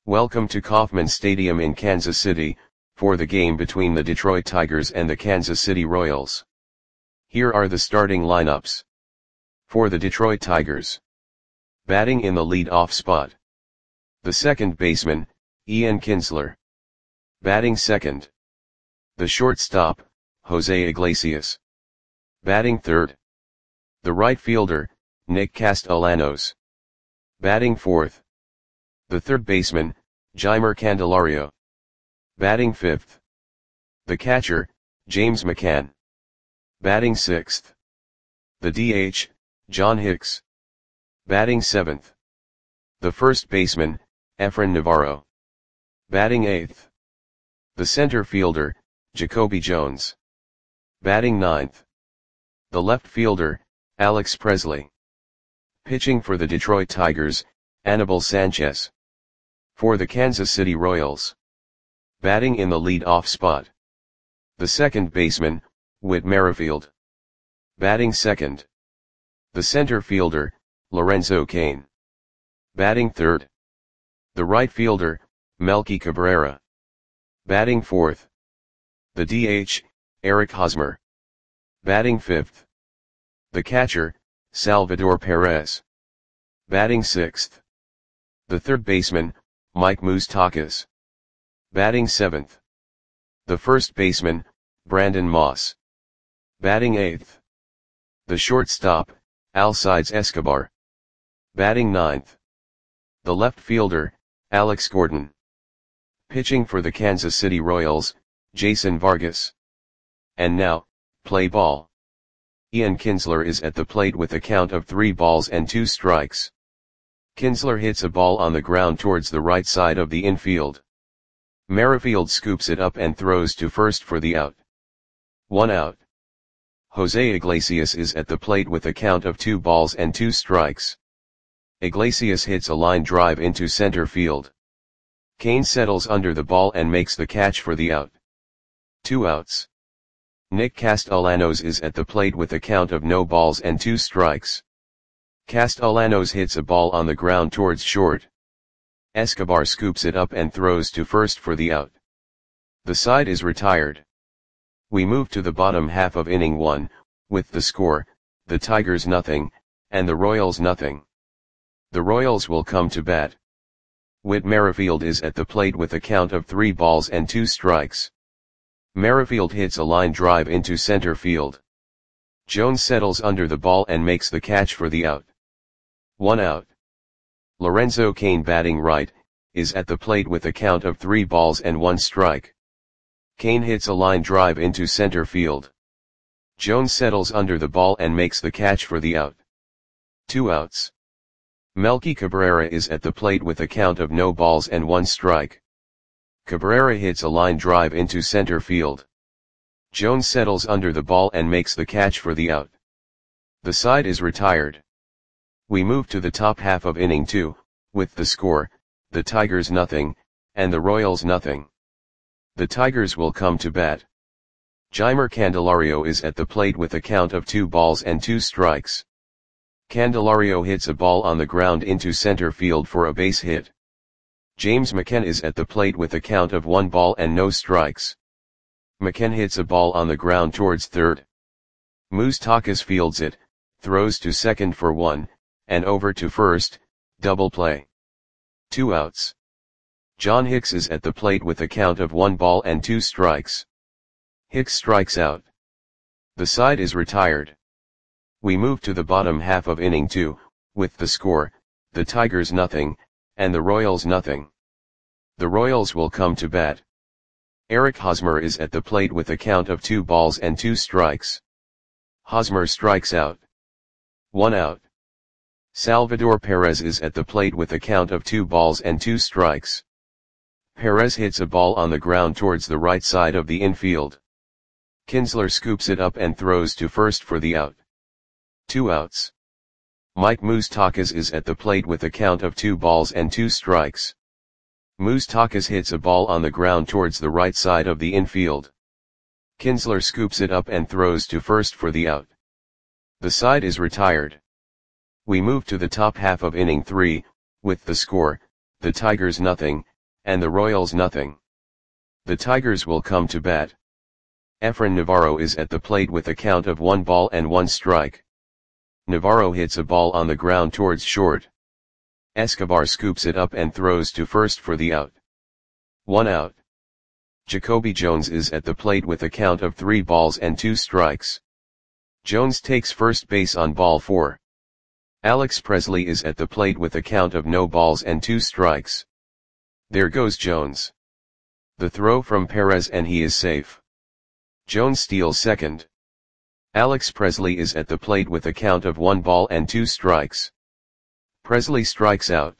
Welcome to Kauffman Stadium in Kansas City, for the game between the Detroit Tigers and the Kansas City Royals. Here are the starting lineups. For the Detroit Tigers. Batting in the lead-off spot. The second baseman, Ian Kinsler. Batting second. The shortstop, Jose Iglesias. Batting third. The right fielder, Nick Castellanos. Batting fourth. The third baseman, Jeimer Candelario. Batting fifth. The catcher, James McCann. Batting sixth. The DH, John Hicks. Batting seventh. The first baseman, Efrain Navarro. Batting eighth. The center fielder, Jacoby Jones. Batting ninth. The left fielder, Alex Presley. Pitching for the Detroit Tigers, Anibal Sanchez. For the Kansas City Royals. Batting in the lead-off spot. The second baseman, Whit Merrifield. Batting second. The center fielder, Lorenzo Cain. Batting third. The right fielder, Melky Cabrera. Batting fourth. The DH, Eric Hosmer. Batting fifth. The catcher, Salvador Perez. Batting sixth. The third baseman, Mike Moustakas. Batting seventh. The first baseman, Brandon Moss. Batting eighth. The shortstop, Alcides Escobar. Batting ninth. The left fielder, Alex Gordon. Pitching for the Kansas City Royals, Jason Vargas. And now, play ball. Ian Kinsler is at the plate with a count of 3 balls and 2 strikes. Kinsler hits a ball on the ground towards the right side of the infield. Merrifield scoops it up and throws to first for the out. 1 out. Jose Iglesias is at the plate with a count of 2 balls and 2 strikes. Iglesias hits a line drive into center field. Cain settles under the ball and makes the catch for the out. 2 outs. Nick Castellanos is at the plate with a count of no balls and 2 strikes. Castellanos hits a ball on the ground towards short. Escobar scoops it up and throws to first for the out. The side is retired. We move to the bottom half of inning 1, with the score, the Tigers nothing, and the Royals nothing. The Royals will come to bat. Whit Merrifield is at the plate with a count of 3 balls and 2 strikes. Merrifield hits a line drive into center field. Jones settles under the ball and makes the catch for the out. 1 out. Lorenzo Cain, batting right, is at the plate with a count of 3 balls and 1 strike. Cain hits a line drive into center field. Jones settles under the ball and makes the catch for the out. 2 outs. Melky Cabrera is at the plate with a count of no balls and 1 strike. Cabrera hits a line drive into center field. Jones settles under the ball and makes the catch for the out. The side is retired. We move to the top half of inning 2, with the score, the Tigers nothing, and the Royals nothing. The Tigers will come to bat. Jeimer Candelario is at the plate with a count of 2 balls and 2 strikes. Candelario hits a ball on the ground into center field for a base hit. James McCann is at the plate with a count of 1 ball and no strikes. McCann hits a ball on the ground towards third. Moustakas fields it, throws to second for 1, and over to first, double play. 2 outs. John Hicks is at the plate with a count of 1 ball and 2 strikes. Hicks strikes out. The side is retired. We move to the bottom half of inning 2, with the score, the Tigers nothing, and the Royals nothing. The Royals will come to bat. Eric Hosmer is at the plate with a count of 2 balls and 2 strikes. Hosmer strikes out. 1 out. Salvador Perez is at the plate with a count of 2 balls and 2 strikes. Perez hits a ball on the ground towards the right side of the infield. Kinsler scoops it up and throws to first for the out. 2 outs. Mike Moustakas is at the plate with a count of 2 balls and 2 strikes. Moustakas hits a ball on the ground towards the right side of the infield. Kinsler scoops it up and throws to first for the out. The side is retired. We move to the top half of inning 3, with the score, the Tigers nothing, and the Royals nothing. The Tigers will come to bat. Efrain Navarro is at the plate with a count of 1 ball and 1 strike. Navarro hits a ball on the ground towards short. Escobar scoops it up and throws to first for the out. 1 out. Jacoby Jones is at the plate with a count of 3 balls and 2 strikes. Jones takes first base on ball 4. Alex Presley is at the plate with a count of no balls and 2 strikes. There goes Jones. The throw from Perez and he is safe. Jones steals second. Alex Presley is at the plate with a count of 1 ball and 2 strikes. Presley strikes out.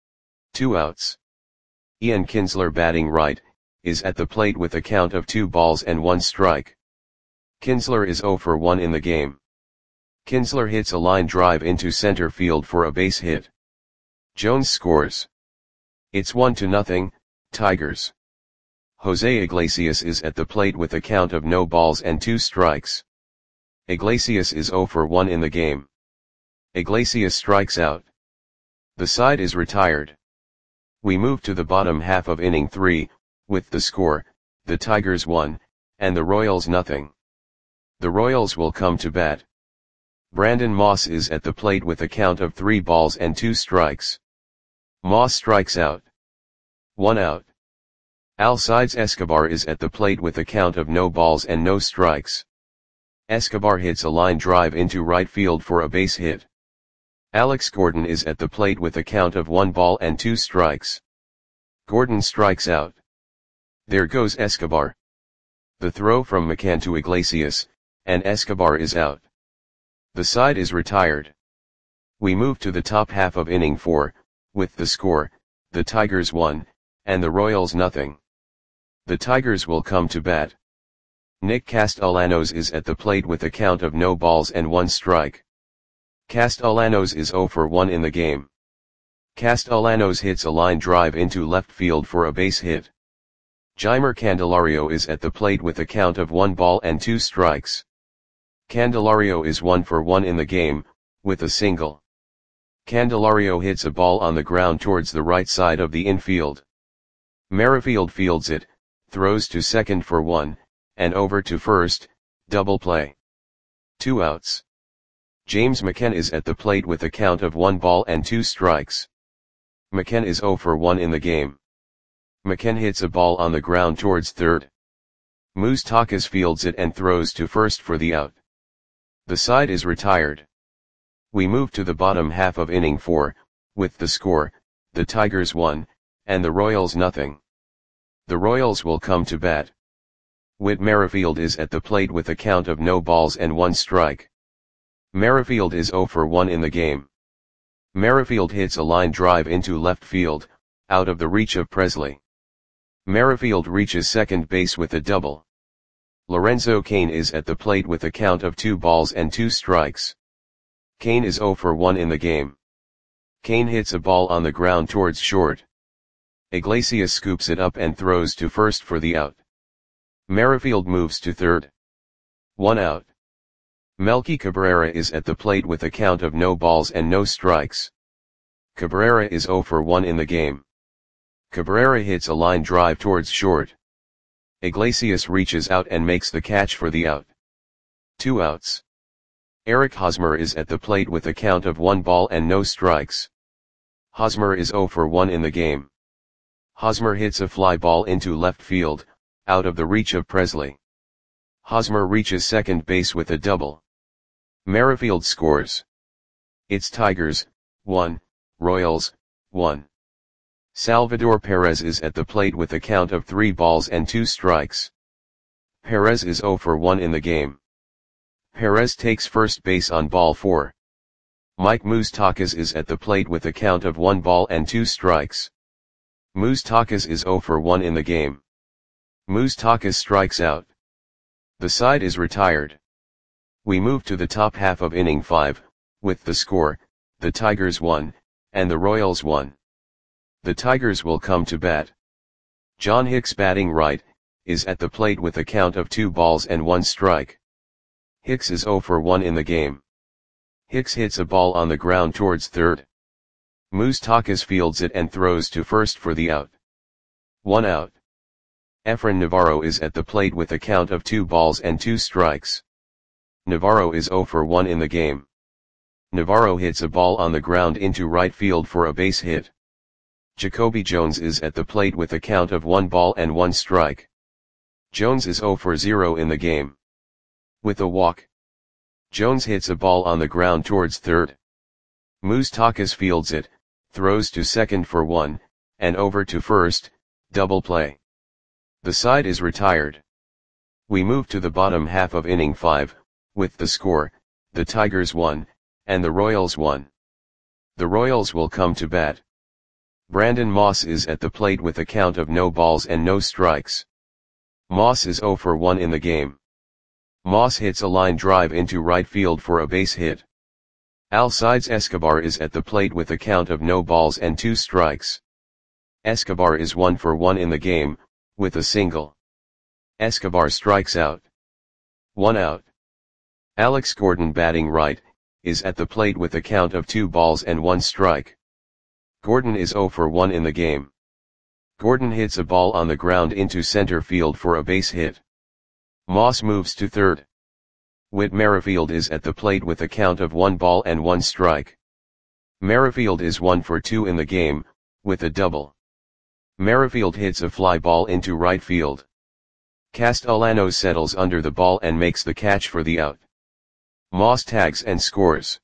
2 outs. Ian Kinsler, batting right, is at the plate with a count of 2 balls and 1 strike. Kinsler is 0 for 1 in the game. Kinsler hits a line drive into center field for a base hit. Jones scores. It's 1-0, Tigers. Jose Iglesias is at the plate with a count of no balls and 2 strikes. Iglesias is 0 for 1 in the game. Iglesias strikes out. The side is retired. We move to the bottom half of inning 3, with the score, the Tigers 1, and the Royals nothing. The Royals will come to bat. Brandon Moss is at the plate with a count of 3 balls and 2 strikes. Moss strikes out. 1 out. Alcides Escobar is at the plate with a count of no balls and no strikes. Escobar hits a line drive into right field for a base hit. Alex Gordon is at the plate with a count of 1 ball and 2 strikes. Gordon strikes out. There goes Escobar. The throw from McCann to Iglesias, and Escobar is out. The side is retired. We move to the top half of inning 4, with the score, the Tigers 1, and the Royals nothing. The Tigers will come to bat. Nick Castellanos is at the plate with a count of no balls and 1 strike. Castellanos is 0 for 1 in the game. Castellanos hits a line drive into left field for a base hit. Jeimer Candelario is at the plate with a count of 1 ball and 2 strikes. Candelario is 1 for 1 in the game, with a single. Candelario hits a ball on the ground towards the right side of the infield. Merrifield fields it, throws to second for 1, and over to first, double play. 2 outs. James McCann is at the plate with a count of 1 ball and 2 strikes. McCann is 0 for 1 in the game. McCann hits a ball on the ground towards third. Moustakas fields it and throws to first for the out. The side is retired. We move to the bottom half of inning 4, with the score, the Tigers 1, and the Royals nothing. The Royals will come to bat. Whit Merrifield is at the plate with a count of no balls and 1 strike. Merrifield is 0 for 1 in the game. Merrifield hits a line drive into left field, out of the reach of Presley. Merrifield reaches second base with a double. Lorenzo Cain is at the plate with a count of 2 balls and 2 strikes. Cain is 0 for 1 in the game. Cain hits a ball on the ground towards short. Iglesias scoops it up and throws to first for the out. Merrifield moves to third. 1 out. Melky Cabrera is at the plate with a count of no balls and no strikes. Cabrera is 0 for 1 in the game. Cabrera hits a line drive towards short. Iglesias reaches out and makes the catch for the out. 2 outs. Eric Hosmer is at the plate with a count of 1 ball and no strikes. Hosmer is 0 for 1 in the game. Hosmer hits a fly ball into left field, out of the reach of Presley. Hosmer reaches second base with a double. Merrifield scores. It's Tigers, 1, Royals, 1. Salvador Perez is at the plate with a count of 3 balls and 2 strikes. Perez is 0 for 1 in the game. Perez takes first base on ball 4. Mike Moustakas is at the plate with a count of 1 ball and 2 strikes. Moustakas is 0 for 1 in the game. Moustakas strikes out. The side is retired. We move to the top half of inning 5, with the score, the Tigers 1, and the Royals 1. The Tigers will come to bat. John Hicks, batting right, is at the plate with a count of 2 balls and 1 strike. Hicks is 0 for 1 in the game. Hicks hits a ball on the ground towards third. Moustakas fields it and throws to first for the out. 1 out. Efrain Navarro is at the plate with a count of 2 balls and 2 strikes. Navarro is 0 for 1 in the game. Navarro hits a ball on the ground into right field for a base hit. Jacoby Jones is at the plate with a count of 1 ball and 1 strike. Jones is 0 for 0 in the game. With a walk, Jones hits a ball on the ground towards third. Moustakas fields it, throws to second for 1, and over to first, double play. The side is retired. We move to the bottom half of inning 5, with the score, the Tigers 1, and the Royals 1. The Royals will come to bat. Brandon Moss is at the plate with a count of no balls and no strikes. Moss is 0 for 1 in the game. Moss hits a line drive into right field for a base hit. Alcides Escobar is at the plate with a count of no balls and 2 strikes. Escobar is 1 for 1 in the game, with a single. Escobar strikes out. 1 out. Alex Gordon, batting right, is at the plate with a count of 2 balls and 1 strike. Gordon is 0 for 1 in the game. Gordon hits a ball on the ground into center field for a base hit. Moss moves to third. Whit Merrifield is at the plate with a count of 1 ball and 1 strike. Merrifield is 1 for 2 in the game, with a double. Merrifield hits a fly ball into right field. Castellano settles under the ball and makes the catch for the out. Moss tags and scores.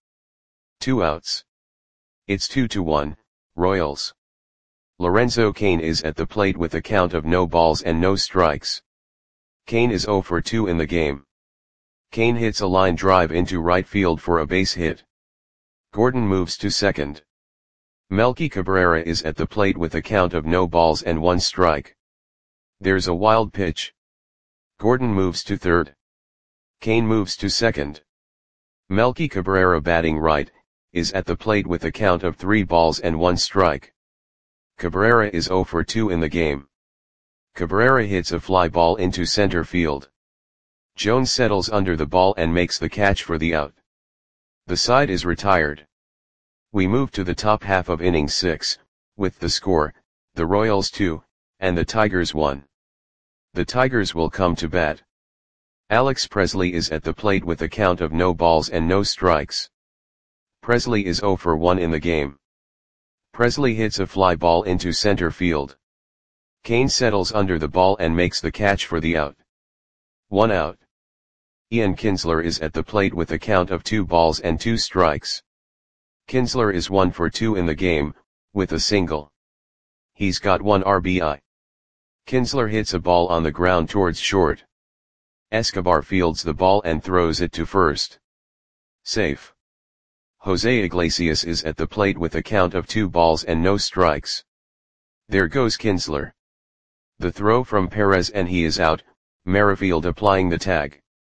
2 outs. It's 2-1, Royals. Lorenzo Cain is at the plate with a count of no balls and no strikes. Cain is 0 for 2 in the game. Cain hits a line drive into right field for a base hit. Gordon moves to second. Melky Cabrera is at the plate with a count of no balls and 1 strike. There's a wild pitch. Gordon moves to third. Cain moves to second. Melky Cabrera, batting right, is at the plate with a count of 3 balls and 1 strike. Cabrera is 0 for 2 in the game. Cabrera hits a fly ball into center field. Jones settles under the ball and makes the catch for the out. The side is retired. We move to the top half of inning 6, with the score, the Royals 2, and the Tigers 1. The Tigers will come to bat. Alex Presley is at the plate with a count of no balls and no strikes. Presley is 0 for 1 in the game. Presley hits a fly ball into center field. Cain settles under the ball and makes the catch for the out. 1 out. Ian Kinsler is at the plate with a count of 2 balls and 2 strikes. Kinsler is 1 for 2 in the game, with a single. He's got 1 RBI. Kinsler hits a ball on the ground towards short. Escobar fields the ball and throws it to first. Safe. Jose Iglesias is at the plate with a count of 2 balls and no strikes. There goes Kinsler. The throw from Perez and he is out, Merrifield applying the tag.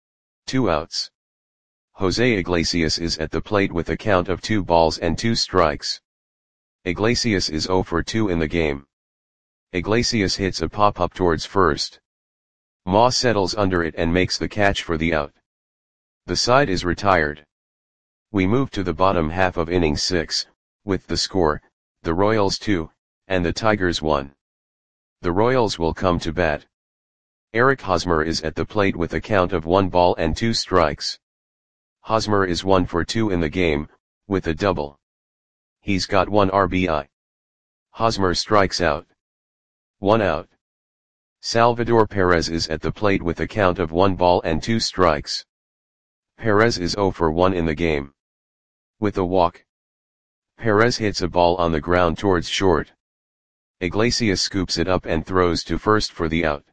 2 outs. Jose Iglesias is at the plate with a count of 2 balls and 2 strikes. Iglesias is 0 for 2 in the game. Iglesias hits a pop-up towards first. Moss settles under it and makes the catch for the out. The side is retired. We move to the bottom half of inning 6, with the score, the Royals 2, and the Tigers 1. The Royals will come to bat. Eric Hosmer is at the plate with a count of 1 ball and 2 strikes. Hosmer is 1 for 2 in the game, with a double. He's got 1 RBI. Hosmer strikes out. 1 out. Salvador Perez is at the plate with a count of 1 ball and 2 strikes. Perez is 0 for 1 in the game. With a walk, Perez hits a ball on the ground towards short. Iglesias scoops it up and throws to first for the out.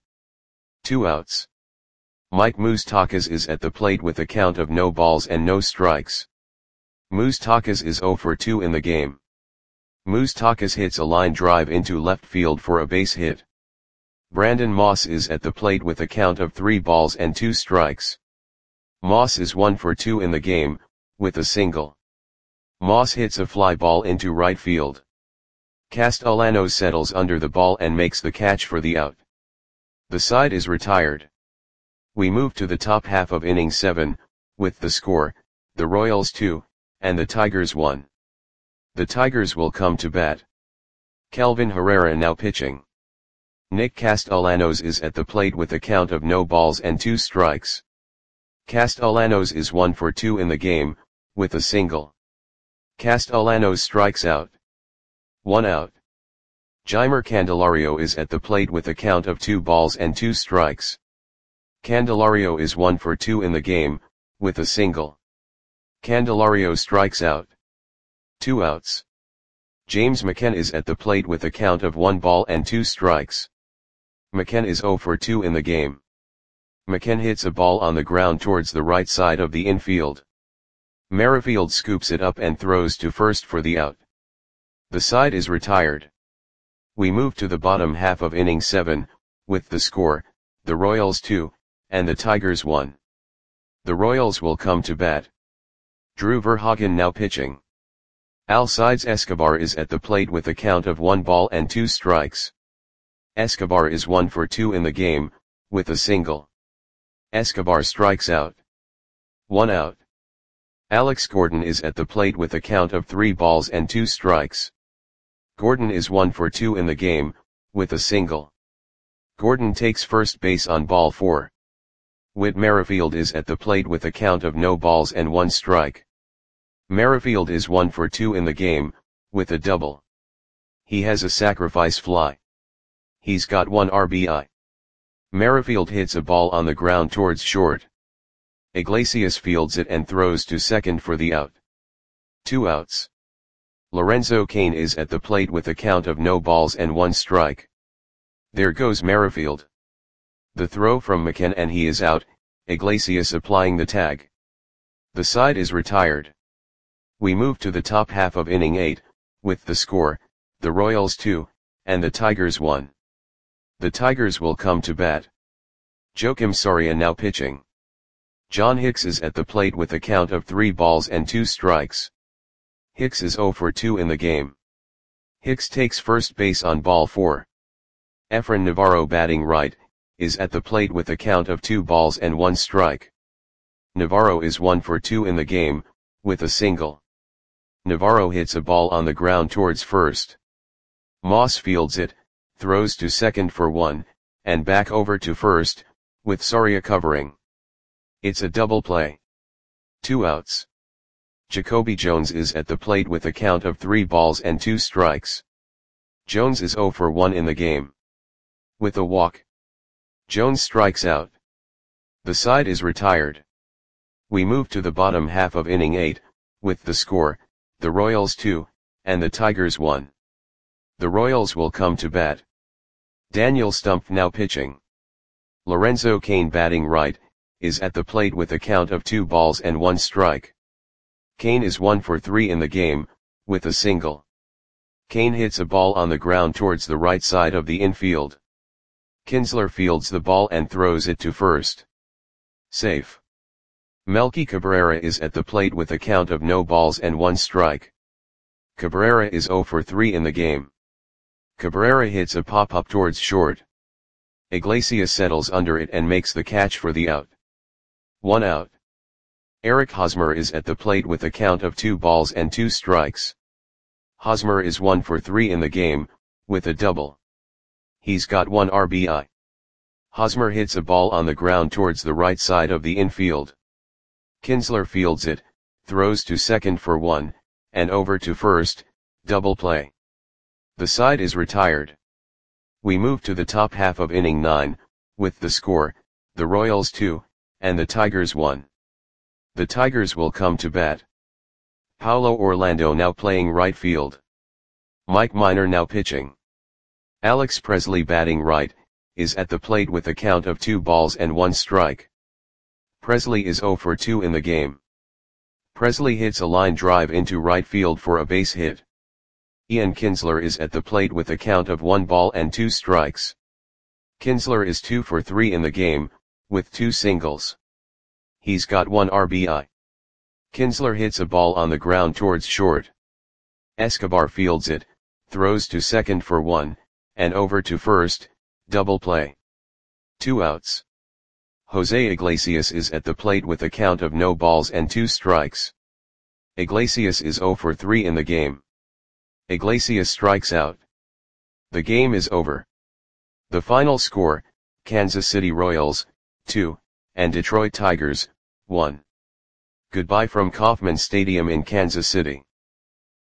2 outs. Mike Moustakas is at the plate with a count of no balls and no strikes. Moustakas is 0 for 2 in the game. Moustakas hits a line drive into left field for a base hit. Brandon Moss is at the plate with a count of 3 balls and 2 strikes. Moss is 1 for 2 in the game, with a single. Moss hits a fly ball into right field. Castellano settles under the ball and makes the catch for the out. The side is retired. We move to the top half of inning 7, with the score, the Royals 2, and the Tigers 1. The Tigers will come to bat. Kelvin Herrera now pitching. Nick Castellanos is at the plate with a count of no balls and 2 strikes. Castellanos is 1 for 2 in the game, with a single. Castellanos strikes out. 1 out. Jeimer Candelario is at the plate with a count of 2 balls and 2 strikes. Candelario is 1 for 2 in the game, with a single. Candelario strikes out. 2 outs. James McCann is at the plate with a count of 1 ball and 2 strikes. McCann is 0 for 2 in the game. McCann hits a ball on the ground towards the right side of the infield. Merrifield scoops it up and throws to first for the out. The side is retired. We move to the bottom half of inning 7, with the score, the Royals 2, and the Tigers 1. The Royals will come to bat. Drew Verhagen now pitching. Alcides Escobar is at the plate with a count of 1 ball and 2 strikes. Escobar is 1 for 2 in the game, with a single. Escobar strikes out. 1 out. Alex Gordon is at the plate with a count of 3 balls and 2 strikes. Gordon is 1 for 2 in the game, with a single. Gordon takes first base on ball 4. Whit Merrifield is at the plate with a count of no balls and 1 strike. Merrifield is 1 for 2 in the game, with a double. He has a sacrifice fly. He's got 1 RBI. Merrifield hits a ball on the ground towards short. Iglesias fields it and throws to second for the out. 2 outs. Lorenzo Cain is at the plate with a count of no balls and 1 strike. There goes Merrifield. The throw from McCann and he is out, Iglesias applying the tag. The side is retired. We move to the top half of inning 8, with the score, the Royals 2, and the Tigers 1. The Tigers will come to bat. Joakim Soria now pitching. John Hicks is at the plate with a count of 3 balls and 2 strikes. Hicks is 0 for 2 in the game. Hicks takes first base on ball 4. Efrain Navarro batting right, is at the plate with a count of 2 balls and 1 strike. Navarro is 1 for 2 in the game, with a single. Navarro hits a ball on the ground towards first. Moss fields it, throws to second for 1, and back over to first, with Soria covering. It's a double play. 2 outs. Jacoby Jones is at the plate with a count of 3 balls and 2 strikes. Jones is 0 for 1 in the game. With a walk. Jones strikes out. The side is retired. We move to the bottom half of inning 8, with the score, the Royals 2, and the Tigers 1. The Royals will come to bat. Daniel Stumpf now pitching. Lorenzo Cain batting right, is at the plate with a count of 2 balls and 1 strike. Cain is 1 for 3 in the game, with a single. Cain hits a ball on the ground towards the right side of the infield. Kinsler fields the ball and throws it to first. Safe. Melky Cabrera is at the plate with a count of no balls and 1 strike. Cabrera is 0 for 3 in the game. Cabrera hits a pop-up towards short. Iglesias settles under it and makes the catch for the out. 1 out. Eric Hosmer is at the plate with a count of 2 balls and 2 strikes. Hosmer is 1 for 3 in the game, with a double. He's got 1 RBI. Hosmer hits a ball on the ground towards the right side of the infield. Kinsler fields it, throws to second for 1, and over to first, double play. The side is retired. We move to the top half of inning 9, with the score, the Royals 2, and the Tigers 1. The Tigers will come to bat. Paulo Orlando now playing right field. Mike Minor now pitching. Alex Presley batting right, is at the plate with a count of 2 balls and 1 strike. Presley is 0 for 2 in the game. Presley hits a line drive into right field for a base hit. Ian Kinsler is at the plate with a count of 1 ball and 2 strikes. Kinsler is 2 for 3 in the game, with 2 singles. He's got 1 RBI. Kinsler hits a ball on the ground towards short. Escobar fields it, throws to second for 1, and over to first, double play. 2 outs. Jose Iglesias is at the plate with a count of no balls and 2 strikes. Iglesias is 0 for 3 in the game. Iglesias strikes out. The game is over. The final score, Kansas City Royals, 2, and Detroit Tigers, 1. Goodbye from Kauffman Stadium in Kansas City.